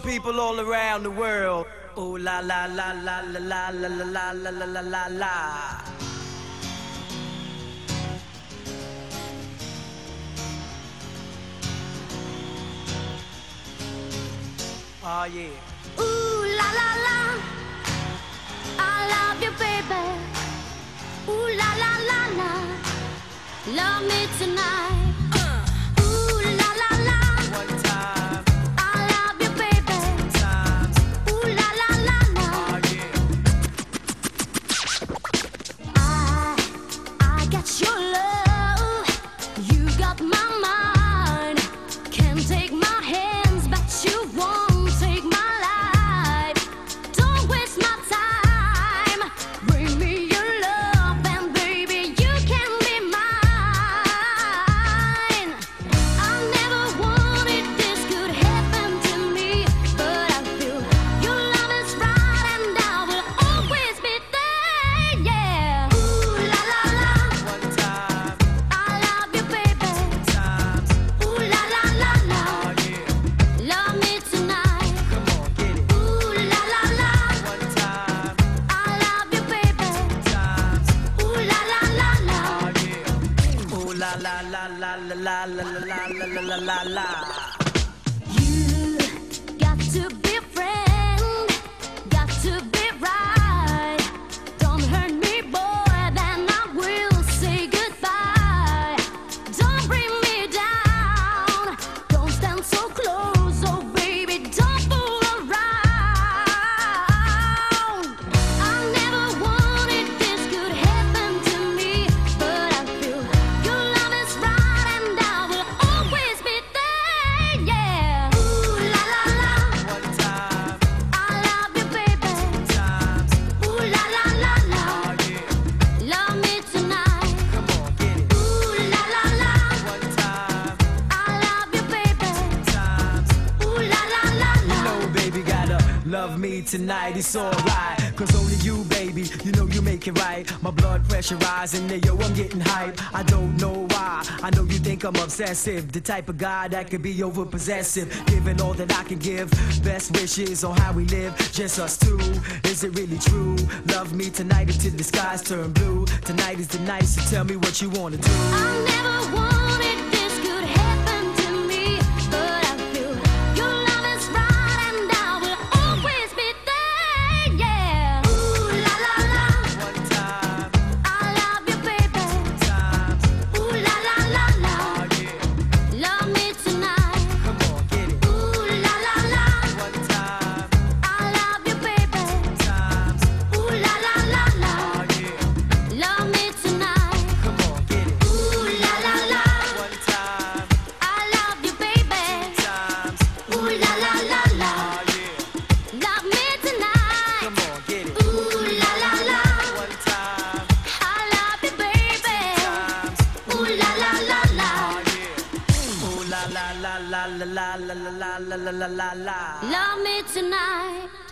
people all around the world. Ooh la la la la la la la la la la la la la. Oh yeah. Ooh la la la, I love you, baby. Ooh la la la la, love me tonight. Ooh la la la, One time, I love you, baby. two times. Ooh la la la la, Oh yeah. I got your love, you got my mind. Can't take my hands, but you won't take my life. Don't waste my time. Bring me your love, and baby, you can be mine. I never wanted this could happen to me, but I feel your love is right, and I will always be there. Yeah. Ooh la la la, One time, I love you, baby. two times. Ooh la la la la, Oh yeah. love me tonight. Come on, get it. Ooh la la la, One time, I love you, baby. two times. Ooh la la la la, Oh yeah. Ooh la la la la la la la la la la la la. you got to be a friend, got to be right. Don't hurt me, boy, then I will say goodbye. Don't bring me down, don't stand so close, oh baby, don't fool around. I never wanted this could happen to me, but I feel your love is right, and I will always be there. Yeah. Ooh la la la, One time, I love you, baby. two times. Ooh la la la la, Oh yeah. love me tonight. Come on, get it. Ooh la la la, One time, I love you, baby. two times. Ooh la la la You la. know, baby, gotta love me tonight, it's alright. Cause only you, baby, you know you make it right. My blood pressure rising, yeah, yo, I'm getting hype. I don't know why, I know you think I'm obsessive. The type of guy that could be over possessive. Giving all that I can give, best wishes on how we live, just us two. Is it really true? Love me tonight until the skies turn blue. Tonight is the night, so tell me what you wanna do. I never wanted this could happen to me, but I feel your love is right, and I will always be there. Yeah. Ooh la la la, One time, I love you, baby. times. Ooh la la la la, Oh yeah. love me tonight. Come on, get it. Ooh la la la, One time, I love you, baby. times. Ooh la la la la, Oh yeah. love me tonight. Come on, get it. Ooh la la la, One time, I love you, baby. times. Ooh la la la la, Oh yeah. love me tonight. Come on, get it. Ooh la la la, One time, I love you, baby. times. Ooh la la la la, Oh yeah. Ooh la la la la la la la la la la la la la. love me tonight.